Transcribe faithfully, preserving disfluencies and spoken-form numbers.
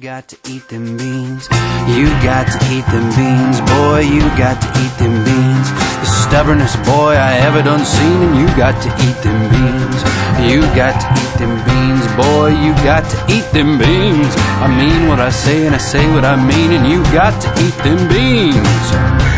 got to eat them beans. You got to eat them beans, boy, you got to eat them beans. The stubbornest boy I ever done seen, and you got to eat them beans. You got to eat them beans, boy, you got to eat them beans. I mean what I say and I say what I mean, and you got to eat them beans.